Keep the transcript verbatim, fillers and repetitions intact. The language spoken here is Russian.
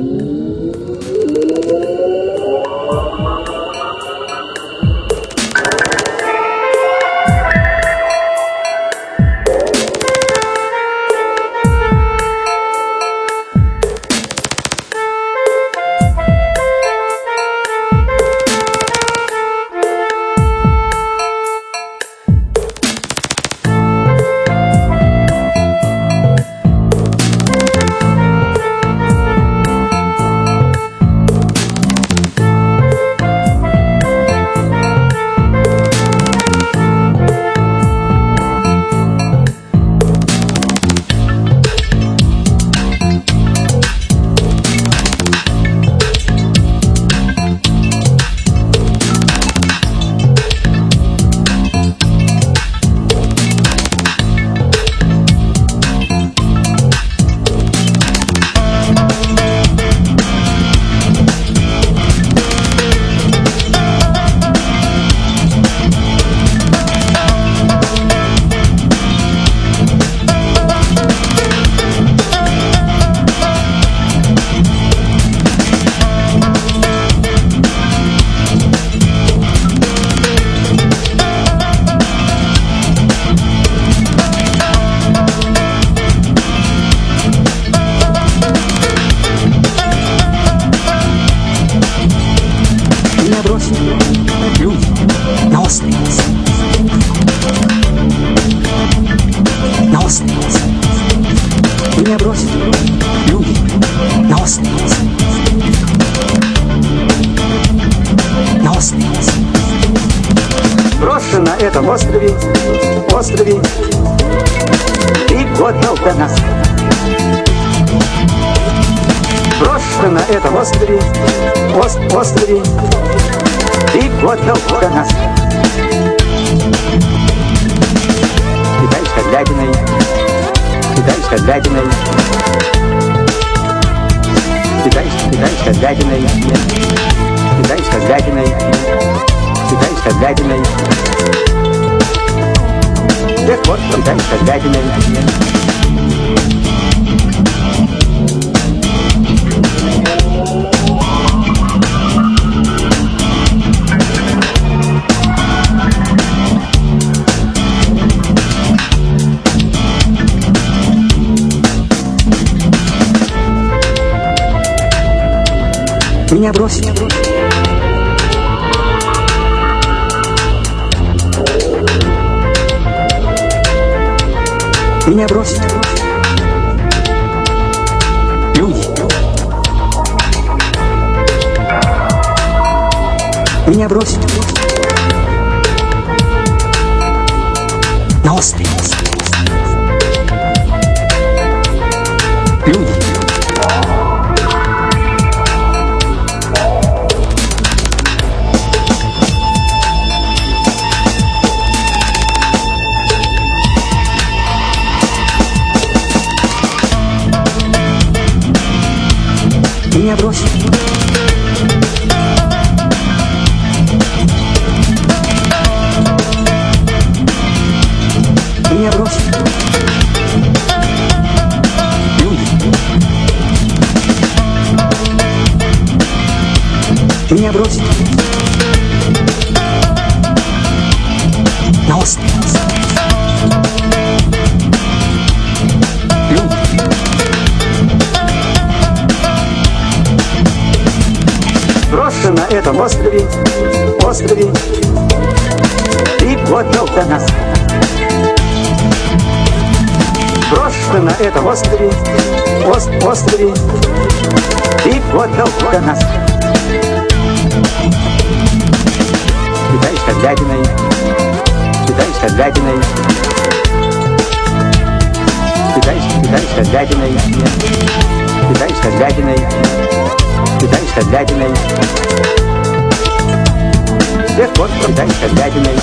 Меня бросят люди на острове. На острове. Брошен на этом острове, острове три года до нас. Брошен на этом острове, ост, острове три года до нас. Питаюсь котлятиной, питаюсь котлятиной, питаюсь, питаюсь котлятиной, питаюсь котлятиной, питаюсь котлятиной. Так вот, питаюсь котлятиной. Меня бросит. Меня бросит. Люди. Меня бросит. На острове. Люди. Меня бросит. Меня бросит. Люди. Меня бросит. На острове. Люди. Брошен на этом острове, острове три года до нас. Брошен на этом острове, ост, острове три года до нас. Питаюсь котлятиной, питаюсь котлятиной, питаюсь, питаюсь котлятиной, питаюсь котлятиной. Питаюсь котлятиной. Так вот, питаюсь котлятиной.